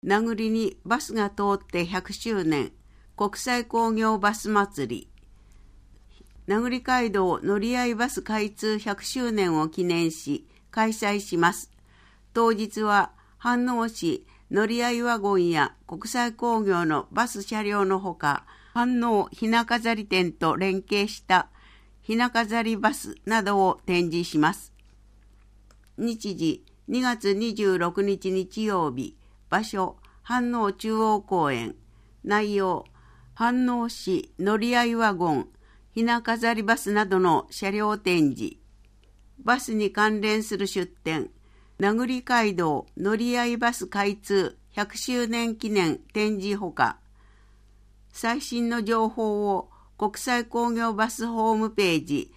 名栗にバスが通って100周年国際工業バス祭り。名栗街道乗り合いバス開通100周年を記念し開催します。当日は飯能市乗り合いワゴンや国際工業のバス車両のほか、飯能ひな飾り店と連携したひな飾りバスなどを展示します。日時2月26日日曜日、場所飯能中央公園、内容飯能市乗り合いワゴン、ひな飾りバスなどの車両展示、バスに関連する出展、名栗街道乗り合いバス開通100周年記念展示ほか、最新の情報を国際工業バスホームページ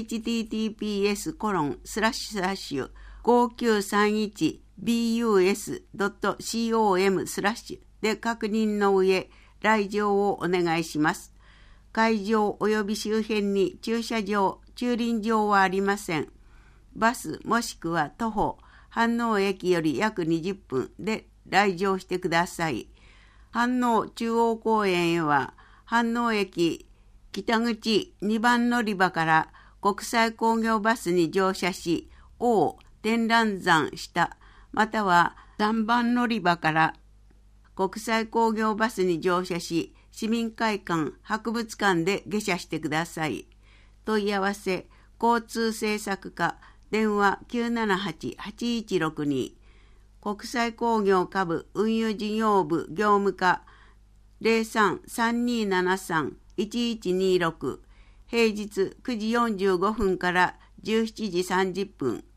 https://5931bus.com/ で確認の上、来場をお願いします。会場及び周辺に駐車場、駐輪場はありません。バスもしくは徒歩、飯能駅より約20分で来場してください。飯能中央公園へは、飯能駅北口2番乗り場から国際工業バスに乗車し、天覧山下、または3番乗り場から国際工業バスに乗車し、市民会館、博物館で下車してください。問い合わせ、交通政策課、電話 978-8162、国際工業下部運輸事業部業務課 03-3273-1126、平日9時45分から17時30分、